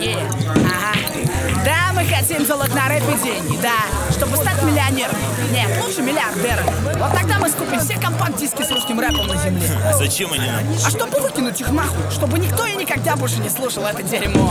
Ага. Да, мы хотим делать на рэпе деньги, да, чтобы стать миллионером. Нет, лучше миллиардером. Вот тогда мы скупим все компакт-диски с русским рэпом на земле. Зачем они нам? А чтобы выкинуть их нахуй, чтобы никто и никогда больше не слушал это дерьмо.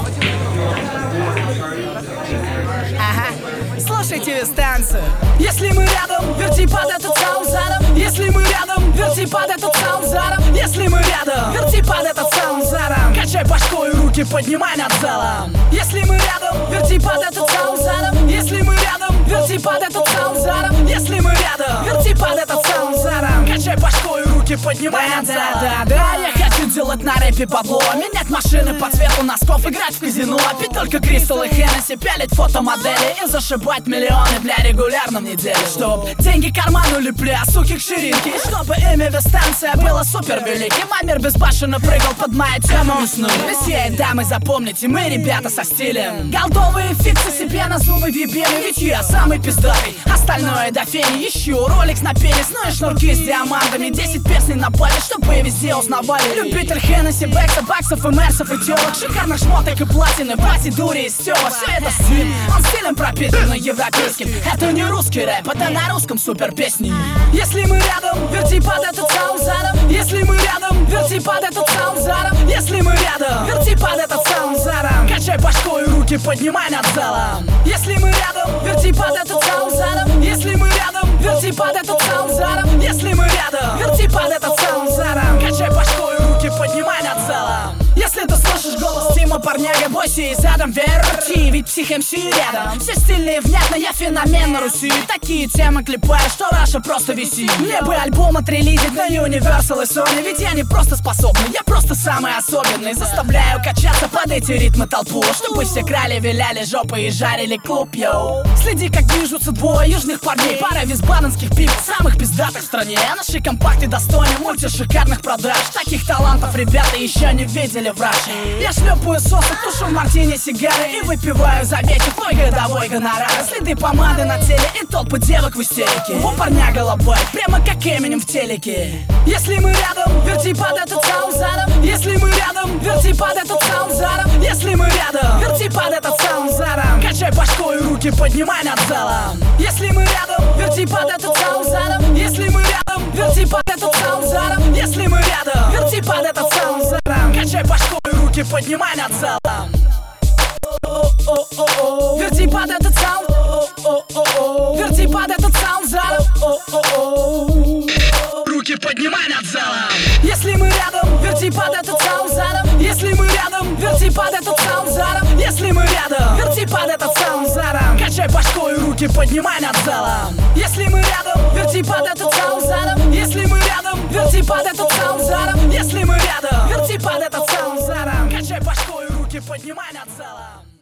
Ага. Слушайте станцию. Если мы рядом, верти под этот саунд задом. Если мы рядом, верти под этот саунд задом. Если мы рядом, верти под этот саунд задом. Качай башку и руки поднимай над залом. Если мы рядом, верти под этот саунд задом. Если мы рядом, верти под этот саунд задом. Если мы рядом, верти под этот саунд задом. Качай башку и руки поднимай над залом. Да, я хочу делать на рэпе бабло. Менять машины по цвету носков, играть в казино. Пить только Кристалл и Хеннесси, пялить фотомодели и зашибать миллионы, бля, регулярно в неделю. Чтоб деньги карману лепли, а суки к ширинке. И чтобы имя станция была супер великим. А мир безбашенно прыгал под моей тему мясную. Месье и дамы, запомните, мы ребята со стилем. Голдовые фиксы себе на зубы вибели. Ведь я самый пиздатый, остальное до фени. Ищу роликс на пенис, ну и шнурки с диамантами. 10 песней на палец, чтобы везде узнавали. Любитель Хеннесси, Бекса, баксов и мерсов и телок. Шикарных шмоток и платины, пати, дури и стёба. Все это стиль, он стилем пропитан европейским. Это не русский рэп, это на русском супер песни. Если мы рядом, верти под этот саунд задом. Если мы рядом, верти под этот саунд задом. Если мы рядом, верти под этот саунд задом. Качай башку и руки поднимай над залом. Если мы рядом, верти под этот саунд задом. Если мы рядом, верти под этот саунд задом. Если мы рядом, верти под этот саунд задом. Качай башку и руки поднимай над залом. Если ты слышишь голос Тима, парняга, бойся и задом верти. Ведь псих МС рядом. Все стильные, внятно, я феномен на Руси. Такие темы клепаю, что Раша просто висит. Мне бы альбом отрелизить на Universal и Sony. Ведь я не просто способный, я просто самый особенный. Заставляю качаться под эти ритмы толпу, чтобы все крали, виляли жопы и жарили клуб, йоу. Следи, как движутся двое южных парней. Пара висбаденских пип, самых пиздатых в стране. Наши компакты достойны мультишикарных продаж. Таких талантов ребята еще не видели в Раше. Я шлепаю сосок, тушу в мартине сигары и выпиваю за вечер твой годовой гонорар. Следы помады на теле и толпы девок в истерике. У парня голубой, прямо как Эминем в телеке. Если мы рядом, верти под этот саунд задом. Если мы рядом, верти под этот саунд задом. Если мы рядом, верти под этот саунд задом. Качай башку и руки поднимай над залом. Если мы рядом, верти под этот саунд задом. Если мы рядом, верти под этот саунд задом. Если мы рядом, верти под этот саунд задом. Качай башку и руки поднимай над залом. Верти под этот саунд. Верти под этот саунд задом. Руки поднимай над залом. Если мы рядом, верти под этот саунд задом. Если мы рядом, верти под этот саунд задом. Если мы рядом, верти под этот саунд задом. Качай башку и руки поднимай над залом. Если мы рядом, верти под этот саунд задом. Если мы рядом, верти под этот саунд задом. Если мы рядом, верти под этот саунд задом. Качай башку и руки поднимай над залом.